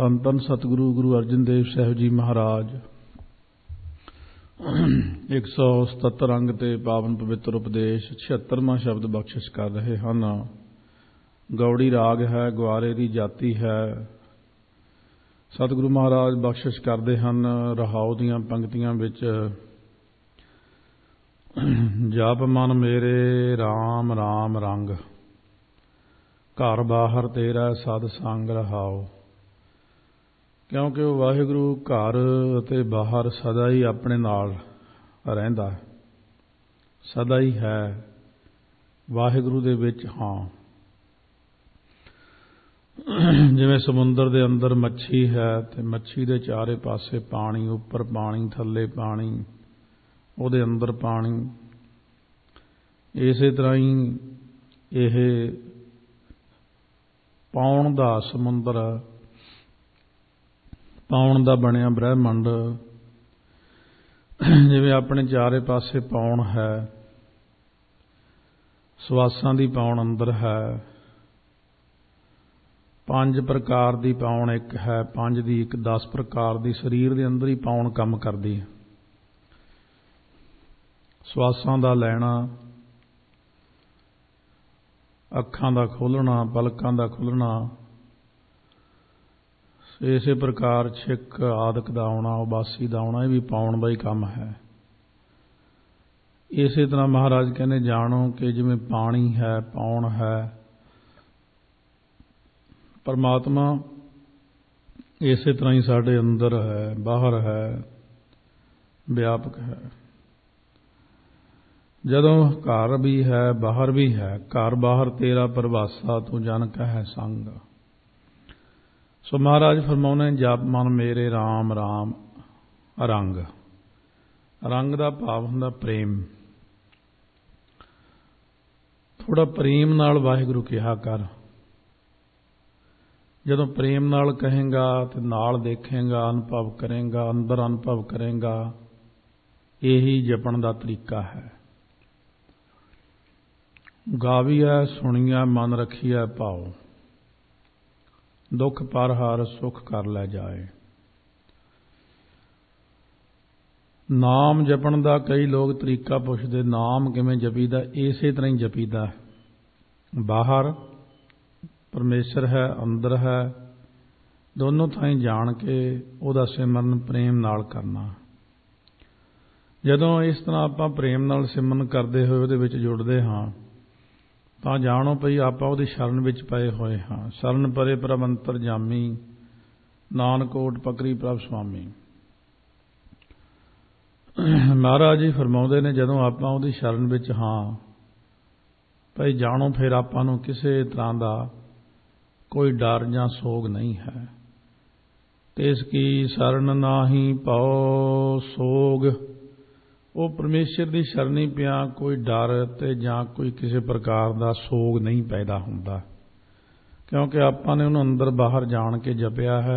ਧੰਨ ਧੰਨ ਸਤਿਗੁਰੂ ਗੁਰੂ ਅਰਜਨ ਦੇਵ ਸਾਹਿਬ ਜੀ ਮਹਾਰਾਜ 177 ਅੰਗ ਤੇ ਪਾਵਨ ਪਵਿੱਤਰ ਉਪਦੇਸ਼ 76ਵਾਂ ਸ਼ਬਦ ਬਖਸ਼ਿਸ਼ ਕਰ ਰਹੇ ਹਨ। ਗੌੜੀ ਰਾਗ ਹੈ, ਗੁਆਰੇ ਦੀ ਜਾਤੀ ਹੈ। ਸਤਿਗੁਰੂ ਮਹਾਰਾਜ ਬਖਸ਼ਿਸ਼ ਕਰਦੇ ਹਨ ਰਹਾਉ ਦੀਆਂ ਪੰਕਤੀਆਂ ਵਿੱਚ। ਜਪ ਮਨ ਮੇਰੇ RAM RAM ਰੰਗ, ਘਰ ਬਾਹਰ ਤੇਰਾ ਸਦ ਸੰਗ ਰਹਾਉ। ਕਿਉਂਕਿ ਉਹ ਵਾਹਿਗੁਰੂ ਘਰ ਅਤੇ ਬਾਹਰ ਸਦਾ ਹੀ ਆਪਣੇ ਨਾਲ ਰਹਿੰਦਾ, ਸਦਾ ਹੀ ਹੈ ਵਾਹਿਗੁਰੂ ਦੇ ਵਿੱਚ। ਹਾਂ, ਜਿਵੇਂ ਸਮੁੰਦਰ ਦੇ ਅੰਦਰ ਮੱਛੀ ਹੈ ਤੇ ਮੱਛੀ ਦੇ ਚਾਰੇ ਪਾਸੇ ਪਾਣੀ, ਉੱਪਰ ਪਾਣੀ, ਥੱਲੇ ਪਾਣੀ, ਉਹਦੇ ਅੰਦਰ ਪਾਣੀ। ਇਸੇ ਤਰ੍ਹਾਂ ਹੀ ਇਹ ਪਾਉਣ ਦਾ ਸਮੁੰਦਰ, ਪਾਉਣ ਦਾ ਬਣਿਆ ਬ੍ਰਹਿਮੰਡ, ਜਿਵੇਂ ਆਪਣੇ ਚਾਰੇ ਪਾਸੇ ਪਾਉਣ ਹੈ, ਸਵਾਸਾਂ ਦੀ ਪਾਉਣ ਅੰਦਰ ਹੈ, 5 ਪ੍ਰਕਾਰ ਦੀ ਪਾਉਣ ਇੱਕ ਹੈ, 5 ਦੀ ਇੱਕ 10 ਪ੍ਰਕਾਰ ਦੀ ਸਰੀਰ ਦੇ ਅੰਦਰ ਹੀ ਪਾਉਣ ਕੰਮ ਕਰਦੀ ਹੈ। ਸਵਾਸਾਂ ਦਾ ਲੈਣਾ, ਅੱਖਾਂ ਦਾ ਖੋਲ੍ਹਣਾ, ਪਲਕਾਂ ਦਾ ਖੁੱਲ੍ਹਣਾ, ਇਸੇ ਪ੍ਰਕਾਰ ਛਿੱਕ ਆਦਿਕ ਦਾ ਆਉਣਾ, ਉਬਾਸੀ ਦਾ ਆਉਣਾ, ਇਹ ਵੀ ਪਾਉਣ ਦਾ ਹੀ ਕੰਮ ਹੈ। ਇਸੇ ਤਰ੍ਹਾਂ ਮਹਾਰਾਜ ਕਹਿੰਦੇ ਜਾਣੋ ਕਿ ਜਿਵੇਂ ਪਾਣੀ ਹੈ, ਪਾਉਣ ਹੈ, ਪਰਮਾਤਮਾ ਇਸੇ ਤਰ੍ਹਾਂ ਹੀ ਸਾਡੇ ਅੰਦਰ ਹੈ, ਬਾਹਰ ਹੈ, ਵਿਆਪਕ ਹੈ। ਜਦੋਂ ਘਰ ਵੀ ਹੈ, ਬਾਹਰ ਵੀ ਹੈ, ਘਰ ਬਾਹਰ ਤੇਰਾ ਪਰਵਾਸਾ, ਤੂੰ ਜਨ ਕਹੈ ਸੰਗ। ਸੋ ਮਹਾਰਾਜ ਫਰਮਾਉਂਦੇ ਜਪ ਮਨ ਮੇਰੇ RAM RAM ਰੰਗ। ਰੰਗ ਦਾ ਭਾਵ ਹੁੰਦਾ ਪ੍ਰੇਮ। ਥੋੜਾ ਪ੍ਰੇਮ ਨਾਲ ਵਾਹਿਗੁਰੂ ਕਿਹਾ ਕਰ। ਜਦੋਂ ਪ੍ਰੇਮ ਨਾਲ ਕਹੇਗਾ ਤੇ ਨਾਲ ਦੇਖੇਗਾ, ਅਨੁਭਵ ਕਰੇਗਾ, ਅੰਦਰ ਅਨੁਭਵ ਕਰੇਗਾ। ਇਹੀ ਜਪਣ ਦਾ ਤਰੀਕਾ ਹੈ। ਗਾਵੀਐ ਸੁਣੀਐ ਮਨ ਰੱਖੀਐ ਭਾਉ, ਦੁੱਖ ਪਰ ਹਰ ਸੁਖ ਕਰ ਲੈ ਜਾਏ। ਨਾਮ ਜਪਣ ਦਾ ਕਈ ਲੋਕ ਤਰੀਕਾ ਪੁੱਛਦੇ, ਨਾਮ ਕਿਵੇਂ ਜਪੀਦਾ? ਇਸੇ ਤਰ੍ਹਾਂ ਹੀ ਜਪੀਦਾ। ਬਾਹਰ ਪਰਮੇਸ਼ਰ ਹੈ, ਅੰਦਰ ਹੈ, ਦੋਨੋਂ ਥਾਈਂ ਜਾਣ ਕੇ ਉਹਦਾ ਸਿਮਰਨ ਪ੍ਰੇਮ ਨਾਲ ਕਰਨਾ। ਜਦੋਂ ਇਸ ਤਰ੍ਹਾਂ ਆਪਾਂ ਪ੍ਰੇਮ ਨਾਲ ਸਿਮਰਨ ਕਰਦੇ ਹੋਏ ਉਹਦੇ ਵਿੱਚ ਜੁੜਦੇ ਹਾਂ ਤਾਂ ਜਾਣੋ ਭਈ ਆਪਾਂ ਉਹਦੀ ਸ਼ਰਨ ਵਿੱਚ ਪਏ ਹੋਏ ਹਾਂ। ਸ਼ਰਨ ਪਰੇ ਪ੍ਰਭ ਅੰਤਰ ਜਾਮੀ, ਨਾਨਕ ਓਟ ਪਕਰੀ ਪ੍ਰਭ ਸੁਆਮੀ। ਮਹਾਰਾਜ ਜੀ ਫਰਮਾਉਂਦੇ ਨੇ ਜਦੋਂ ਆਪਾਂ ਉਹਦੀ ਸ਼ਰਨ ਵਿੱਚ ਹਾਂ ਭਈ ਜਾਣੋ ਫਿਰ ਆਪਾਂ ਨੂੰ ਕਿਸੇ ਤਰ੍ਹਾਂ ਦਾ ਕੋਈ ਡਰ ਜਾਂ ਸੋਗ ਨਹੀਂ ਹੈ। ਤਿਸ ਕੀ ਸ਼ਰਨ ਨਾਹੀ ਭਉ ਸੋਗ। ਉਹ ਪਰਮੇਸ਼ਰ ਦੀ ਸ਼ਰਨੀ ਪਿਆ ਕੋਈ ਡਰ ਤੇ ਜਾਂ ਕੋਈ ਕਿਸੇ ਪ੍ਰਕਾਰ ਦਾ ਸੋਗ ਨਹੀਂ ਪੈਦਾ ਹੁੰਦਾ, ਕਿਉਂਕਿ ਆਪਾਂ ਨੇ ਉਹਨੂੰ ਅੰਦਰ ਬਾਹਰ ਜਾਣ ਕੇ ਜਪਿਆ ਹੈ।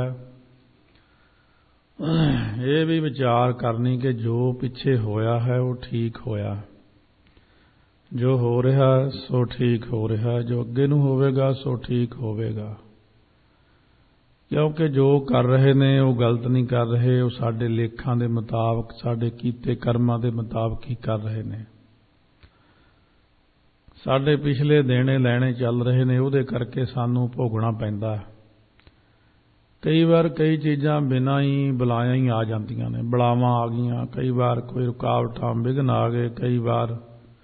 ਇਹ ਵੀ ਵਿਚਾਰ ਕਰਨੀ ਕਿ ਜੋ ਪਿੱਛੇ ਹੋਇਆ ਹੈ ਉਹ ਠੀਕ ਹੋਇਆ, ਜੋ ਹੋ ਰਿਹਾ ਸੋ ਠੀਕ ਹੋ ਰਿਹਾ, ਜੋ ਅੱਗੇ ਨੂੰ ਹੋਵੇਗਾ ਸੋ ਠੀਕ ਹੋਵੇਗਾ। ਕਿਉਂਕਿ ਜੋ ਕਰ ਰਹੇ ਨੇ ਉਹ ਗਲਤ ਨਹੀਂ ਕਰ ਰਹੇ, ਉਹ ਸਾਡੇ ਲੇਖਾਂ ਦੇ ਮੁਤਾਬਕ, ਸਾਡੇ ਕੀਤੇ ਕਰਮਾਂ ਦੇ ਮੁਤਾਬਕ ਹੀ ਕਰ ਰਹੇ ਨੇ। ਸਾਡੇ ਪਿਛਲੇ ਦੇਣੇ ਲੈਣੇ ਚੱਲ ਰਹੇ ਨੇ, ਉਹਦੇ ਕਰਕੇ ਸਾਨੂੰ ਭੋਗਣਾ ਪੈਂਦਾ। ਕਈ ਵਾਰ ਕਈ ਚੀਜ਼ਾਂ ਬਿਨਾਂ ਹੀ ਬੁਲਾਇਆ ਹੀ ਆ ਜਾਂਦੀਆਂ ਨੇ, ਬਲਾਵਾਂ ਆ ਗਈਆਂ, ਕਈ ਵਾਰ ਕੋਈ ਰੁਕਾਵਟਾਂ ਵਿਘਨ ਆ ਗਏ, ਕਈ ਵਾਰ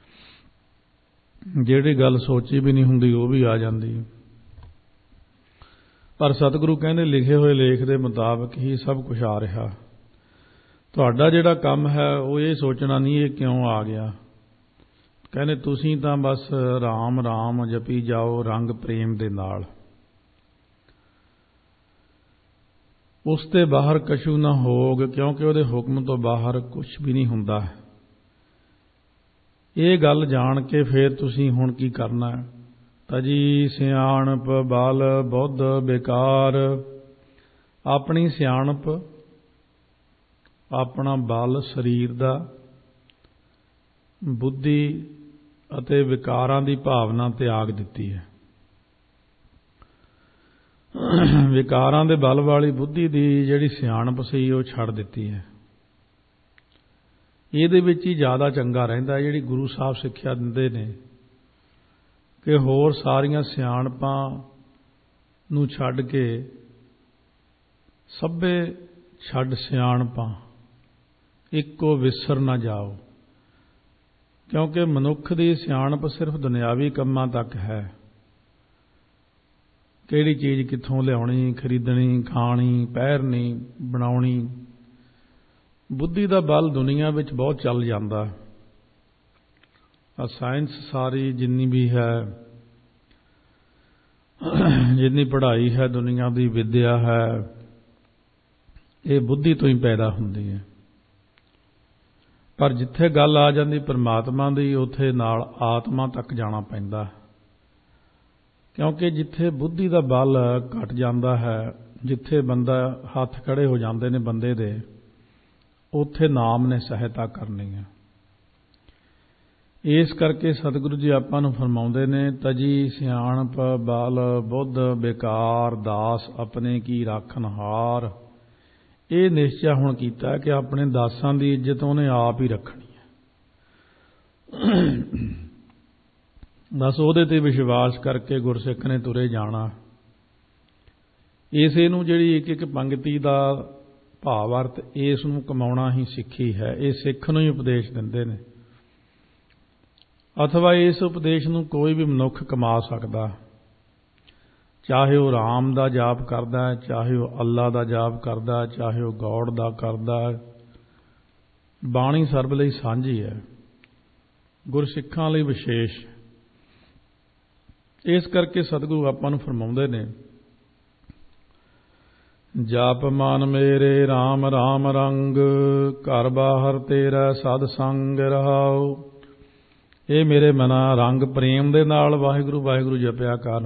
ਜਿਹੜੀ ਗੱਲ ਸੋਚੀ ਵੀ ਨਹੀਂ ਹੁੰਦੀ ਉਹ ਵੀ ਆ ਜਾਂਦੀ। ਪਰ ਸਤਿਗੁਰੂ ਕਹਿੰਦੇ ਲਿਖੇ ਹੋਏ ਲੇਖ ਦੇ ਮੁਤਾਬਕ ਹੀ ਸਭ ਕੁਝ ਆ ਰਿਹਾ। ਤੁਹਾਡਾ ਜਿਹੜਾ ਕੰਮ ਹੈ ਉਹ ਇਹ ਸੋਚਣਾ ਨਹੀਂ ਇਹ ਕਿਉਂ ਆ ਗਿਆ। ਕਹਿੰਦੇ ਤੁਸੀਂ ਤਾਂ ਬਸ RAM RAM ਜਪੀ ਜਾਓ ਰੰਗ ਪ੍ਰੇਮ ਦੇ ਨਾਲ। ਉਸ ਤੇ ਬਾਹਰ ਕਛੂ ਨਾ ਹੋਗ, ਕਿਉਂਕਿ ਉਹਦੇ ਹੁਕਮ ਤੋਂ ਬਾਹਰ ਕੁਝ ਵੀ ਨਹੀਂ ਹੁੰਦਾ। ਇਹ ਗੱਲ ਜਾਣ ਕੇ ਫਿਰ ਤੁਸੀਂ ਹੁਣ ਕੀ ਕਰਨਾ? ਤਜੀ ਸਿਆਣਪ ਬਲ ਬੁੱਧ ਬੇਕਾਰ। ਆਪਣੀ ਸਿਆਣਪ, ਆਪਣਾ ਬਲ ਸਰੀਰ ਦਾ, ਬੁੱਧੀ ਅਤੇ ਵਿਕਾਰਾਂ ਦੀ ਭਾਵਨਾ ਤਿਆਗ ਦਿੱਤੀ ਹੈ। ਵਿਕਾਰਾਂ ਦੇ ਬਲ ਵਾਲੀ ਬੁੱਧੀ ਦੀ ਜਿਹੜੀ ਸਿਆਣਪ ਸੀ ਉਹ ਛੱਡ ਦਿੱਤੀ ਹੈ। ਇਹਦੇ ਵਿੱਚ ਹੀ ਜ਼ਿਆਦਾ ਚੰਗਾ ਰਹਿੰਦਾ ਜਿਹੜੀ ਗੁਰੂ ਸਾਹਿਬ ਸਿੱਖਿਆ ਦਿੰਦੇ ਨੇ ਕਿ ਹੋਰ ਸਾਰੀਆਂ ਸਿਆਣਪਾਂ ਨੂੰ ਛੱਡ ਕੇ ਸਭੇ ਛੱਡ ਸਿਆਣਪਾਂ ਇੱਕੋ ਵਿਸਰ ਨਾ ਜਾਓ। ਕਿਉਂਕਿ ਮਨੁੱਖ ਦੀ ਸਿਆਣਪ ਸਿਰਫ ਦੁਨਿਆਵੀ ਕੰਮਾਂ ਤੱਕ ਹੈ। ਕਿਹੜੀ ਚੀਜ਼ ਕਿੱਥੋਂ ਲਿਆਉਣੀ, ਖਰੀਦਣੀ, ਖਾਣੀ, ਪਹਿਰਨੀ, ਬਣਾਉਣੀ। ਬੁੱਧੀ ਦਾ ਬਲ ਦੁਨੀਆ ਵਿੱਚ ਬਹੁਤ ਚੱਲ ਜਾਂਦਾ। ਸਾਇੰਸ ਸਾਰੀ ਜਿੰਨੀ ਵੀ ਹੈ, ਜਿੰਨੀ ਪੜ੍ਹਾਈ ਹੈ, ਦੁਨੀਆ ਦੀ ਵਿਦਿਆ ਹੈ, ਇਹ ਬੁੱਧੀ ਤੋਂ ਹੀ ਪੈਦਾ ਹੁੰਦੀ ਹੈ। ਪਰ ਜਿੱਥੇ ਗੱਲ ਆ ਜਾਂਦੀ ਪਰਮਾਤਮਾ ਦੀ, ਉੱਥੇ ਨਾਲ ਆਤਮਾ ਤੱਕ ਜਾਣਾ ਪੈਂਦਾ। ਕਿਉਂਕਿ ਜਿੱਥੇ ਬੁੱਧੀ ਦਾ ਬਲ ਘਟ ਜਾਂਦਾ ਹੈ, ਜਿੱਥੇ ਬੰਦਾ ਹੱਥ ਖੜੇ ਹੋ ਜਾਂਦੇ ਨੇ ਬੰਦੇ ਦੇ, ਉੱਥੇ ਨਾਮ ਨੇ ਸਹਾਇਤਾ ਕਰਨੀ ਹੈ। ਇਸ ਕਰਕੇ ਸਤਿਗੁਰੂ ਜੀ ਆਪਾਂ ਨੂੰ ਫਰਮਾਉਂਦੇ ਨੇ, ਤਜੀ ਸਿਆਣਪ ਬਲ ਬੁੱਧ ਬੇਕਾਰ ਦਾਸ ਆਪਣੇ ਕੀ ਰਾਖਣ ਹਾਰ। ਇਹ ਨਿਸ਼ਚਾ ਹੁਣ ਕੀਤਾ ਕਿ ਆਪਣੇ ਦਾਸਾਂ ਦੀ ਇੱਜ਼ਤ ਉਹਨੇ ਆਪ ਹੀ ਰੱਖਣੀ ਹੈ। ਬਸ ਉਹਦੇ ਤੇ ਵਿਸ਼ਵਾਸ ਕਰਕੇ ਗੁਰਸਿੱਖ ਨੇ ਤੁਰੇ ਜਾਣਾ। ਇਸੇ ਨੂੰ ਜਿਹੜੀ ਇੱਕ ਇੱਕ ਪੰਗਤੀ ਦਾ ਭਾਵ ਅਰਥ, ਇਸ ਨੂੰ ਕਮਾਉਣਾ ਹੀ ਸਿੱਖੀ ਹੈ। ਇਹ ਸਿੱਖ ਨੂੰ ਹੀ ਉਪਦੇਸ਼ ਦਿੰਦੇ ਨੇ, ਅਥਵਾ ਇਸ ਉਪਦੇਸ਼ ਨੂੰ ਕੋਈ ਵੀ ਮਨੁੱਖ ਕਮਾ ਸਕਦਾ। ਚਾਹੇ ਉਹ ਰਾਮ ਦਾ ਜਾਪ ਕਰਦਾ ਹੈ, ਚਾਹੇ ਉਹ ਅੱਲਾ ਦਾ ਜਾਪ ਕਰਦਾ, ਚਾਹੇ ਉਹ ਗੌੜ ਦਾ ਕਰਦਾ। ਬਾਣੀ ਸਰਬ ਲਈ ਸਾਂਝੀ ਹੈ, ਗੁਰਸਿੱਖਾਂ ਲਈ ਵਿਸ਼ੇਸ਼। ਇਸ ਕਰਕੇ ਸਤਿਗੁਰੂ ਆਪਾਂ ਨੂੰ ਫਰਮਾਉਂਦੇ ਨੇ, ਜਪ ਮਨ ਮੇਰੇ ਰਾਮ ਰਾਮ ਰੰਗ, ਘਰ ਬਾਹਰ ਤੇਰਾ ਸਦ ਸੰਗ ਰਹਾਉ। ਇਹ ਮੇਰੇ ਮਨਾ ਰੰਗ ਪ੍ਰੇਮ ਦੇ ਨਾਲ ਵਾਹਿਗੁਰੂ ਵਾਹਿਗੁਰੂ ਜਪਿਆ ਕਰ।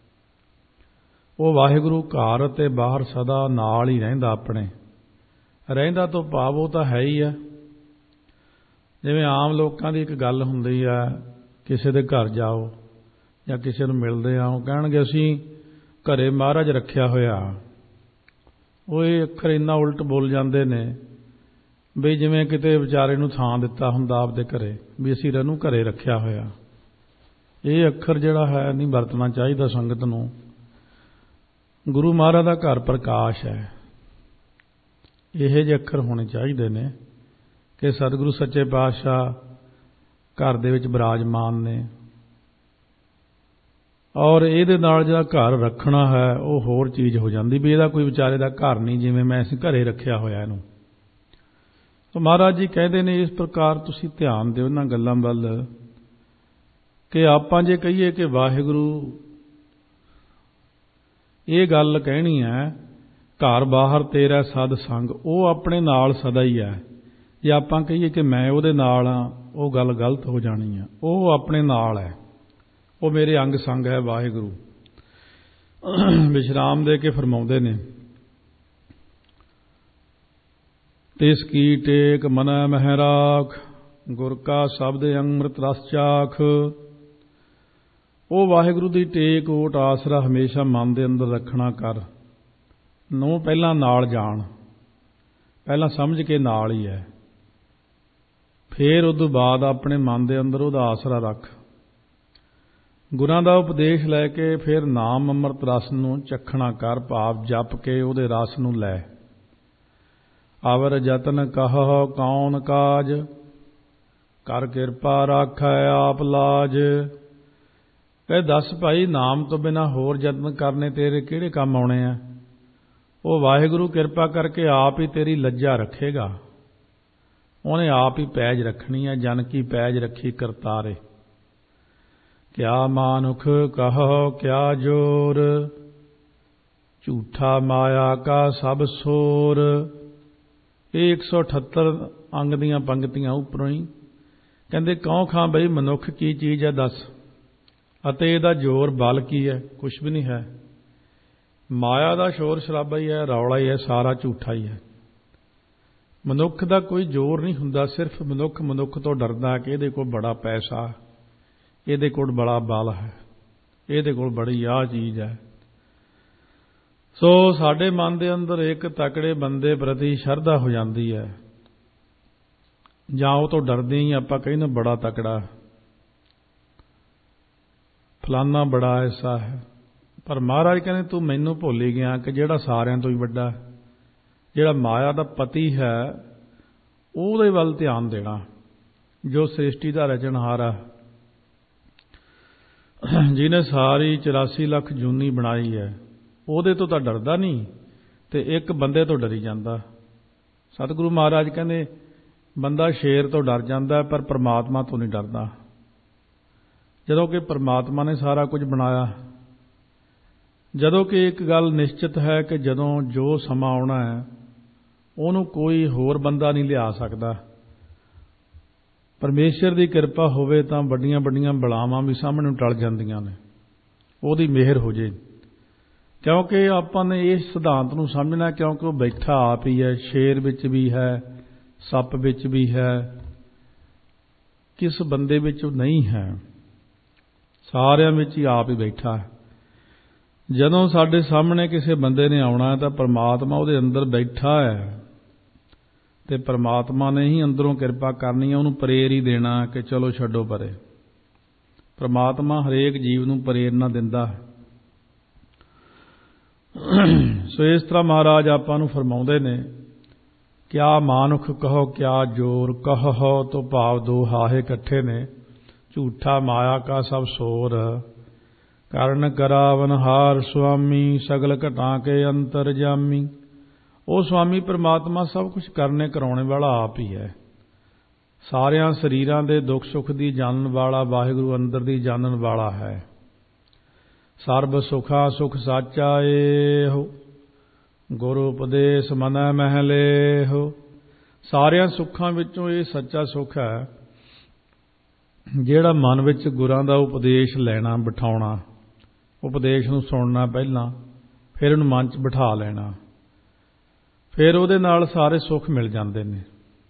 ਉਹ ਵਾਹਿਗੁਰੂ ਘਰ ਅਤੇ ਬਾਹਰ ਸਦਾ ਨਾਲ ਹੀ ਰਹਿੰਦਾ। ਆਪਣੇ ਰਹਿੰਦਾ ਤੋਂ ਭਾਵ ਉਹ ਤਾਂ ਹੈ ਹੀ ਆ। ਜਿਵੇਂ ਆਮ ਲੋਕਾਂ ਦੀ ਇੱਕ ਗੱਲ ਹੁੰਦੀ ਆ, ਕਿਸੇ ਦੇ ਘਰ ਜਾਓ ਜਾਂ ਕਿਸੇ ਨੂੰ ਮਿਲਦੇ ਆ, ਉਹ ਕਹਿਣਗੇ ਅਸੀਂ ਘਰੇ ਮਹਾਰਾਜ ਰੱਖਿਆ ਹੋਇਆ। ਉਹ ਇਹ ਅੱਖਰ ਇੰਨਾ ਉਲਟ ਬੋਲ ਜਾਂਦੇ ਨੇ ਵੀ ਜਿਵੇਂ ਕਿਤੇ ਵਿਚਾਰੇ ਨੂੰ ਥਾਂ ਦਿੱਤਾ ਹੁੰਦਾ ਆਪਦੇ ਘਰੇ, ਵੀ ਅਸੀਂ ਇਹਨੂੰ ਘਰੇ ਰੱਖਿਆ ਹੋਇਆ। ਇਹ ਅੱਖਰ ਜਿਹੜਾ ਹੈ ਨਹੀਂ ਵਰਤਣਾ ਚਾਹੀਦਾ ਸੰਗਤ ਨੂੰ। ਗੁਰੂ ਮਹਾਰਾਜ ਦਾ ਘਰ ਪ੍ਰਕਾਸ਼ ਹੈ। ਇਹੋ ਜਿਹੇ ਅੱਖਰ ਹੋਣੇ ਚਾਹੀਦੇ ਨੇ ਕਿ ਸਤਿਗੁਰੂ ਸੱਚੇ ਪਾਤਸ਼ਾਹ ਘਰ ਦੇ ਵਿੱਚ ਬਿਰਾਜਮਾਨ ਨੇ, ਔਰ ਇਹਦੇ ਨਾਲ ਜਿਹੜਾ ਘਰ ਰੱਖਣਾ ਹੈ ਉਹ ਹੋਰ ਚੀਜ਼ ਹੋ ਜਾਂਦੀ ਵੀ ਇਹਦਾ ਕੋਈ ਵਿਚਾਰੇ ਦਾ ਘਰ ਨਹੀਂ, ਜਿਵੇਂ ਮੈਂ ਅਸੀਂ ਘਰੇ ਰੱਖਿਆ ਹੋਇਆ ਇਹਨੂੰ। ਤਾਂ ਮਹਾਰਾਜ ਜੀ ਕਹਿੰਦੇ ਨੇ ਇਸ ਪ੍ਰਕਾਰ ਤੁਸੀਂ ਧਿਆਨ ਦਿਓ ਇਹਨਾਂ ਗੱਲਾਂ ਵੱਲ ਕਿ ਆਪਾਂ ਜੇ ਕਹੀਏ ਕਿ ਵਾਹਿਗੁਰੂ ਇਹ ਗੱਲ ਕਹਿਣੀ ਹੈ, ਘਰ ਬਾਹਰ ਤੇਰਾ ਸਦ ਸੰਗ, ਉਹ ਆਪਣੇ ਨਾਲ ਸਦਾ ਹੀ ਹੈ। ਜੇ ਆਪਾਂ ਕਹੀਏ ਕਿ ਮੈਂ ਉਹਦੇ ਨਾਲ ਹਾਂ, ਉਹ ਗੱਲ ਗਲਤ ਹੋ ਜਾਣੀ ਹੈ। ਉਹ ਆਪਣੇ ਨਾਲ ਹੈ, ਉਹ ਮੇਰੇ ਅੰਗ ਸੰਗ ਹੈ ਵਾਹਿਗੁਰੂ। ਵਿਸ਼ਰਾਮ ਦੇ ਕੇ ਫਰਮਾਉਂਦੇ ਨੇ, ਤਿਸ ਕੀ ਟੇਕ ਮਨੈ ਮਹਿ ਰਾਖ, ਗੁਰ ਕਾ ਸ਼ਬਦ ਅੰਮ੍ਰਿਤ ਰਸ ਚਾਖ। ਉਹ ਵਾਹਿਗੁਰੂ ਦੀ ਟੇਕ ਓਟ ਆਸਰਾ ਹਮੇਸ਼ਾ ਮਨ ਦੇ ਅੰਦਰ ਰੱਖਣਾ ਕਰ। ਨੂੰ ਪਹਿਲਾਂ ਨਾਲ ਜਾਣ, ਪਹਿਲਾਂ ਸਮਝ ਕੇ ਨਾਲ ਹੀ ਹੈ, ਫਿਰ ਉਦੋਂ ਬਾਅਦ ਆਪਣੇ ਮਨ ਦੇ ਅੰਦਰ ਉਹਦਾ ਆਸਰਾ ਰੱਖ। ਗੁਰਾਂ ਦਾ ਉਪਦੇਸ਼ ਲੈ ਕੇ ਫਿਰ ਨਾਮ ਅੰਮ੍ਰਿਤ ਰਸ ਨੂੰ ਚਖਣਾ ਕਰ, ਭਾਵ ਜਪ ਕੇ ਉਹਦੇ ਰਸ ਨੂੰ ਲੈ। ਅਵਰ ਜਤਨ ਕਹੋ ਕੌਣ ਕਾਜ, ਕਰ ਕਿਰਪਾ ਰਾਖੈ ਆਪ ਲਾਜ। ਕਹੇ ਦੱਸ ਭਾਈ, ਨਾਮ ਤੋਂ ਬਿਨਾਂ ਹੋਰ ਯਤਨ ਕਰਨੇ ਤੇਰੇ ਕਿਹੜੇ ਕੰਮ ਆਉਣੇ ਆ? ਉਹ ਵਾਹਿਗੁਰੂ ਕਿਰਪਾ ਕਰਕੇ ਆਪ ਹੀ ਤੇਰੀ ਲੱਜਾ ਰੱਖੇਗਾ। ਉਹਨੇ ਆਪ ਹੀ ਪੈਜ ਰੱਖਣੀ ਹੈ। ਜਨ ਕੀ ਪੈਜ ਰੱਖੀ ਕਰਤਾਰੇ, ਕਿਆ ਮਾਨੁਖ ਕਹੋ ਕਿਆ ਜੋਰ, ਝੂਠਾ ਮਾਇਆ ਕਾ ਸਭ ਸੋਰ। ਇਹ 178 ਅੰਗ ਦੀਆਂ ਪੰਗਤੀਆਂ ਉੱਪਰੋਂ ਹੀ ਕਹਿੰਦੇ, ਕਹੋ ਖਾਂ ਬਈ ਮਨੁੱਖ ਕੀ ਚੀਜ਼ ਹੈ ਦੱਸ, ਅਤੇ ਇਹਦਾ ਜ਼ੋਰ ਬਲ ਕੀ ਹੈ? ਕੁਛ ਵੀ ਨਹੀਂ ਹੈ। ਮਾਇਆ ਦਾ ਸ਼ੋਰ ਸ਼ਰਾਬਾ ਹੀ ਹੈ, ਰੌਲਾ ਹੀ ਹੈ, ਸਾਰਾ ਝੂਠਾ ਹੀ ਹੈ। ਮਨੁੱਖ ਦਾ ਕੋਈ ਜ਼ੋਰ ਨਹੀਂ ਹੁੰਦਾ। ਸਿਰਫ ਮਨੁੱਖ ਤੋਂ ਡਰਦਾ ਕਿ ਇਹਦੇ ਕੋਲ ਬੜਾ ਪੈਸਾ, ਇਹਦੇ ਕੋਲ ਬੜਾ ਬਲ ਹੈ, ਇਹਦੇ ਕੋਲ ਬੜੀ ਆਹ ਚੀਜ਼ ਹੈ। ਸੋ ਸਾਡੇ ਮਨ ਦੇ ਅੰਦਰ ਇੱਕ ਤਕੜੇ ਬੰਦੇ ਪ੍ਰਤੀ ਸ਼ਰਧਾ ਹੋ ਜਾਂਦੀ ਹੈ, ਜਾਂ ਉਹ ਤੋਂ ਡਰਦੇ ਹੀ ਆਪਾਂ ਕਹਿੰਦੇ ਬੜਾ ਤਕੜਾ, ਫਲਾਨਾ ਬੜਾ ਐਸਾ ਹੈ। ਪਰ ਮਹਾਰਾਜ ਕਹਿੰਦੇ ਤੂੰ ਮੈਨੂੰ ਭੁੱਲ ਹੀ ਗਿਆ ਕਿ ਜਿਹੜਾ ਸਾਰਿਆਂ ਤੋਂ ਹੀ ਵੱਡਾ, ਜਿਹੜਾ ਮਾਇਆ ਦਾ ਪਤੀ ਹੈ, ਉਹਦੇ ਵੱਲ ਧਿਆਨ ਦੇਣਾ, ਜੋ ਸ੍ਰਿਸ਼ਟੀ ਦਾ ਰਚਨਹਾਰ ਹੈ, ਜਿਹਨੇ ਸਾਰੀ 84 ਲੱਖ ਜੂਨੀ ਬਣਾਈ ਹੈ, ਉਹਦੇ ਤੋਂ ਤਾਂ ਡਰਦਾ ਨਹੀਂ ਤੇ ਇੱਕ ਬੰਦੇ ਤੋਂ ਡਰੀ ਜਾਂਦਾ। ਸਤਿਗੁਰੂ ਮਹਾਰਾਜ ਕਹਿੰਦੇ ਬੰਦਾ ਸ਼ੇਰ ਤੋਂ ਡਰ ਜਾਂਦਾ ਪਰ ਪਰਮਾਤਮਾ ਤੋਂ ਨਹੀਂ ਡਰਦਾ। ਜਦੋਂ ਕਿ ਪਰਮਾਤਮਾ ਨੇ ਸਾਰਾ ਕੁਝ ਬਣਾਇਆ, ਜਦੋਂ ਕਿ ਇੱਕ ਗੱਲ ਨਿਸ਼ਚਿਤ ਹੈ ਕਿ ਜਦੋਂ ਜੋ ਸਮਾਂ ਆਉਣਾ ਹੈ ਉਹਨੂੰ ਕੋਈ ਹੋਰ ਬੰਦਾ ਨਹੀਂ ਲਿਆ ਸਕਦਾ। ਪਰਮੇਸ਼ਰ ਦੀ ਕਿਰਪਾ ਹੋਵੇ ਤਾਂ ਵੱਡੀਆਂ ਵੱਡੀਆਂ ਬਲਾਵਾਂ ਵੀ ਸਾਹਮਣੇ ਟਲ ਜਾਂਦੀਆਂ ਨੇ, ਉਹਦੀ ਮਿਹਰ ਹੋ ਜੇ। ਕਿਉਂਕਿ ਆਪਾਂ ਨੇ ਇਸ ਸਿਧਾਂਤ ਨੂੰ ਸਮਝਣਾ, ਕਿਉਂਕਿ ਉਹ ਬੈਠਾ ਆਪ ਹੀ ਹੈ, ਸ਼ੇਰ ਵਿੱਚ ਵੀ ਹੈ, ਸੱਪ ਵਿੱਚ ਵੀ ਹੈ, ਕਿਸ ਬੰਦੇ ਵਿੱਚ ਉਹ ਨਹੀਂ ਹੈ, ਸਾਰਿਆਂ ਵਿੱਚ ਹੀ ਆਪ ਹੀ ਬੈਠਾ ਹੈ। ਜਦੋਂ ਸਾਡੇ ਸਾਹਮਣੇ ਕਿਸੇ ਬੰਦੇ ਨੇ ਆਉਣਾ ਤਾਂ ਪਰਮਾਤਮਾ ਉਹਦੇ ਅੰਦਰ ਬੈਠਾ ਹੈ ਤੇ ਪਰਮਾਤਮਾ ਨੇ ਹੀ ਅੰਦਰੋਂ ਕਿਰਪਾ ਕਰਨੀ ਹੈ, ਉਹਨੂੰ ਪ੍ਰੇਰ ਹੀ ਦੇਣਾ ਕਿ ਚਲੋ ਛੱਡੋ ਪਰੇ। ਪਰਮਾਤਮਾ ਹਰੇਕ ਜੀਵ ਨੂੰ ਪ੍ਰੇਰਨਾ ਦਿੰਦਾ। ਸੋ ਇਸ ਤਰ੍ਹਾਂ ਮਹਾਰਾਜ ਆਪਾਂ ਨੂੰ ਫਰਮਾਉਂਦੇ ਨੇ, ਕਿਆ ਮਾਨੁਖ ਕਹੋ ਕਿਆ ਜੋਰ, ਕਹੋ ਤੋ ਭਾਵ ਦੋ ਹਾਹੇ ਇਕੱਠੇ ਨੇ, ਝੂਠਾ ਮਾਇਆ ਕਾ ਸਭ ਸੋਰ, ਕਰਨ ਕਰਾਵਨਹਾਰ ਸੁਆਮੀ, ਸਗਲ ਘਟਾਂ ਕੇ ਅੰਤਰ ਜਾਮੀ। ਉਹ ਸੁਆਮੀ ਪਰਮਾਤਮਾ ਸਭ ਕੁਝ ਕਰਨੇ ਕਰਾਉਣੇ ਵਾਲਾ ਆਪ ਹੀ ਹੈ। ਸਾਰਿਆਂ ਸਰੀਰਾਂ ਦੇ ਦੁੱਖ ਸੁੱਖ ਦੀ ਜਾਣਨ ਵਾਲਾ ਵਾਹਿਗੁਰੂ ਅੰਦਰ ਦੀ ਜਾਣਨ ਵਾਲਾ ਹੈ। ਸਰਬ ਸੁਖਾ ਸੁਖ ਸਾਚਾ ਏਹੋ, ਗੁਰੂ ਉਪਦੇਸ਼ ਮਨੈ ਮਹਿ ਲੇਹੋ। ਸਾਰਿਆਂ ਸੁੱਖਾਂ ਵਿੱਚੋਂ ਇਹ ਸੱਚਾ ਸੁੱਖ ਹੈ ਜਿਹੜਾ ਮਨ ਵਿੱਚ ਗੁਰਾਂ ਦਾ ਉਪਦੇਸ਼ ਲੈਣਾ, ਬਿਠਾਉਣਾ, ਉਪਦੇਸ਼ ਨੂੰ ਸੁਣਨਾ ਪਹਿਲਾਂ, ਫਿਰ ਉਹਨੂੰ ਮਨ 'ਚ ਬਿਠਾ ਲੈਣਾ, ਫਿਰ ਉਹਦੇ ਨਾਲ ਸਾਰੇ ਸੁੱਖ ਮਿਲ ਜਾਂਦੇ ਨੇ।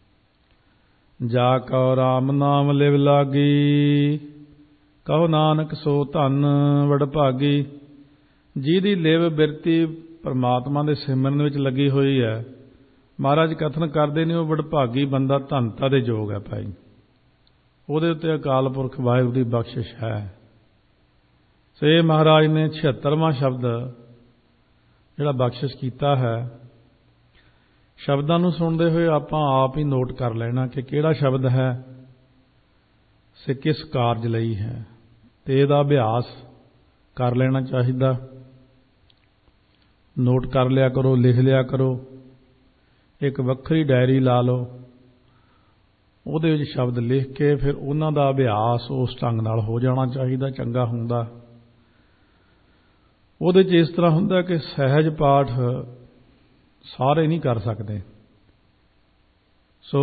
ਜਾ ਕਉ ਰਾਮ ਨਾਮ ਲਿਵ ਲਾਗੀ, ਕਹੋ ਨਾਨਕ ਸੋ ਧਨ ਵਡਭਾਗੀ। ਜਿਹਦੀ ਲਿਵ ਬਿਰਤੀ ਪਰਮਾਤਮਾ ਦੇ ਸਿਮਰਨ ਵਿੱਚ ਲੱਗੀ ਹੋਈ ਹੈ, ਮਹਾਰਾਜ ਕਥਨ ਕਰਦੇ ਨੇ ਉਹ ਵਡਭਾਗੀ ਬੰਦਾ ਧਨਤਾ ਦੇ ਯੋਗ ਹੈ ਭਾਈ। ਉਹਦੇ ਉੱਤੇ ਅਕਾਲ ਪੁਰਖ ਵਾਹਿਗੁਰੂ ਦੀ ਬਖਸ਼ਿਸ਼ ਹੈ। ਸੋ ਇਹ ਮਹਾਰਾਜ ਨੇ 76ਵਾਂ ਸ਼ਬਦ ਜਿਹੜਾ ਬਖਸ਼ਿਸ਼ ਕੀਤਾ ਹੈ, ਸ਼ਬਦਾਂ ਨੂੰ ਸੁਣਦੇ ਹੋਏ ਆਪਾਂ ਆਪ ਹੀ ਨੋਟ ਕਰ ਲੈਣਾ ਕਿ ਕਿਹੜਾ ਸ਼ਬਦ ਹੈ ਸੇ ਕਿਸ ਕਾਰਜ ਲਈ ਹੈ, ਤੇ ਇਹਦਾ ਅਭਿਆਸ ਕਰ ਲੈਣਾ ਚਾਹੀਦਾ। ਨੋਟ ਕਰ ਲਿਆ ਕਰੋ, ਲਿਖ ਲਿਆ ਕਰੋ, ਇੱਕ ਵੱਖਰੀ ਡਾਇਰੀ ਲਾ ਲਓ, ਉਹਦੇ ਵਿੱਚ ਸ਼ਬਦ ਲਿਖ ਕੇ ਫਿਰ ਉਹਨਾਂ ਦਾ ਅਭਿਆਸ ਉਸ ਢੰਗ ਨਾਲ ਹੋ ਜਾਣਾ ਚਾਹੀਦਾ, ਚੰਗਾ ਹੁੰਦਾ। ਉਹਦੇ 'ਚ ਇਸ ਤਰ੍ਹਾਂ ਹੁੰਦਾ ਕਿ ਸਹਿਜ ਪਾਠ ਸਾਰੇ ਨਹੀਂ ਕਰ ਸਕਦੇ। ਸੋ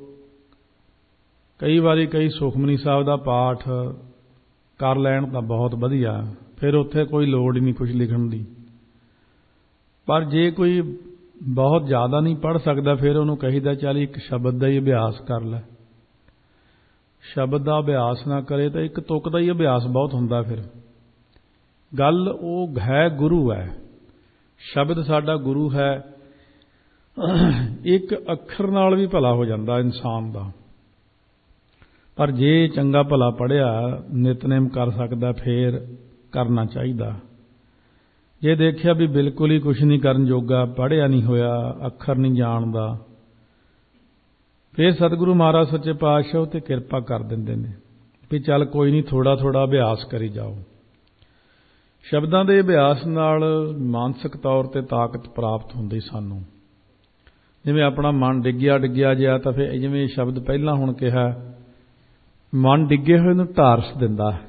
ਕਈ ਵਾਰੀ ਕਈ ਸੁਖਮਨੀ ਸਾਹਿਬ ਦਾ ਪਾਠ ਕਰ ਲੈਣ ਤਾਂ ਬਹੁਤ ਵਧੀਆ, ਫਿਰ ਉੱਥੇ ਕੋਈ ਲੋੜ ਹੀ ਨਹੀਂ ਕੁਝ ਲਿਖਣ ਦੀ। ਪਰ ਜੇ ਕੋਈ ਬਹੁਤ ਜ਼ਿਆਦਾ ਨਹੀਂ ਪੜ੍ਹ ਸਕਦਾ, ਫਿਰ ਉਹਨੂੰ ਕਹੀਦਾ ਚੱਲ ਇੱਕ ਸ਼ਬਦ ਦਾ ਹੀ ਅਭਿਆਸ ਕਰ ਲੈ। ਸ਼ਬਦ ਦਾ ਅਭਿਆਸ ਨਾ ਕਰੇ ਤਾਂ ਇੱਕ ਤੁਕ ਦਾ ਹੀ ਅਭਿਆਸ ਬਹੁਤ ਹੁੰਦਾ। ਫਿਰ ਗੱਲ ਉਹ ਹੈ ਗੁਰੂ ਹੈ, ਸ਼ਬਦ ਸਾਡਾ ਗੁਰੂ ਹੈ। ਇੱਕ ਅੱਖਰ ਨਾਲ ਵੀ ਭਲਾ ਹੋ ਜਾਂਦਾ ਇਨਸਾਨ ਦਾ, ਪਰ ਜੇ ਚੰਗਾ ਭਲਾ ਪੜ੍ਹਿਆ, ਨਿਤਨੇਮ ਕਰ ਸਕਦਾ, ਫੇਰ ਕਰਨਾ ਚਾਹੀਦਾ। ਜੇ ਦੇਖਿਆ ਵੀ ਬਿਲਕੁਲ ਹੀ ਕੁਛ ਨਹੀਂ ਕਰਨ ਜੋਗਾ, ਪੜ੍ਹਿਆ ਨਹੀਂ ਹੋਇਆ, ਅੱਖਰ ਨਹੀਂ ਜਾਣਦਾ, ਫਿਰ ਸਤਿਗੁਰੂ ਮਹਾਰਾਜ ਸੱਚੇ ਪਾਤਸ਼ਾਹ ਤੇ ਕਿਰਪਾ ਕਰ ਦਿੰਦੇ ਨੇ ਵੀ ਚੱਲ ਕੋਈ ਨਹੀਂ, ਥੋੜਾ ਥੋੜਾ ਅਭਿਆਸ ਕਰੀ ਜਾਓ। ਸ਼ਬਦਾਂ ਦੇ ਅਭਿਆਸ ਨਾਲ ਮਾਨਸਿਕ ਤੌਰ ਤੇ ਤਾਕਤ ਪ੍ਰਾਪਤ ਹੁੰਦੀ ਸਾਨੂੰ। ਜਿਵੇਂ ਆਪਣਾ ਮਨ ਡਿੱਗਿਆ ਜਿਹਾ, ਤਾਂ ਫਿਰ ਜਿਵੇਂ ਸ਼ਬਦ ਪਹਿਲਾਂ ਹੁਣ ਕਿਹਾ, ਮਨ ਡਿੱਗੇ ਹੋਏ ਨੂੰ ਢਾਰਸ ਦਿੰਦਾ।